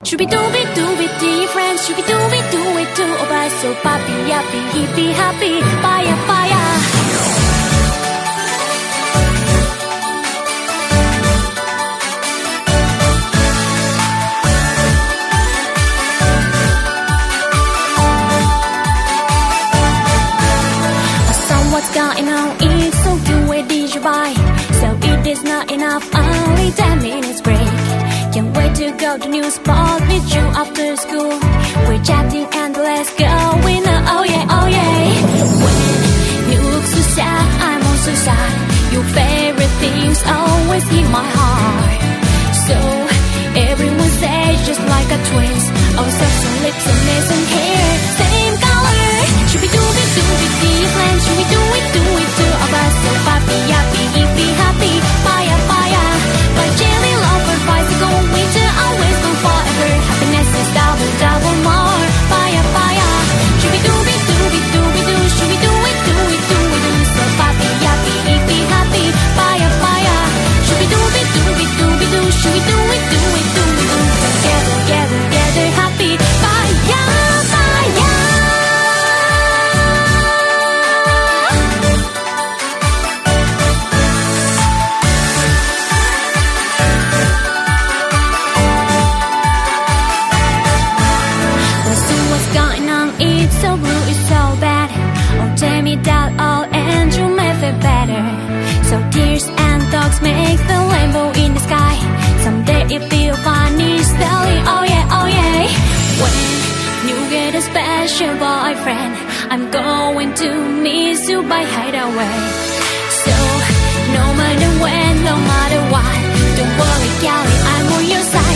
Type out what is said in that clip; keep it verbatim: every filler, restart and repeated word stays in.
Shooby dooby dooby dee friends, shooby dooby doo it too. Oh, bye, so papi, yappy, hippie, happy, fire, fire. What's going on? It's so good, where did you buy? So it is not enough, only ten minutes break. Can't wait to go to new spot with you after school. We're chatting and let's go, we know, oh yeah, oh yeah. When you look so sad, I'm also sad. Your favorite things always hit my heart. So everyone says just like a twist. Oh, sexy lips and missing hair, same color. Should we do it, do it, different? Should we do it, do it too? Oh, but so papi, yappy, hippie, happy, fire, fire. But jelly, love, or bicycle, winter, always go forever. Happiness is double, double more. Fire, fire. Should we do it, do it, do it, do? Should we do it, do it, do it, do? So papi, yappy, hippie, happy, fire, fire. Should we do it, do it, do it, do? Should we do it, do it, do it, do? Together, together, together, happy, fire, fire. It's so blue, it's so bad. Oh, tell me that all and you may feel better. So tears and dogs make the rainbow in the sky. Someday it feel funny, silly, oh yeah, oh yeah. When you get a special boyfriend, I'm going to miss you by hideaway. So no matter when, no matter what, don't worry, Callie, I'm on your side.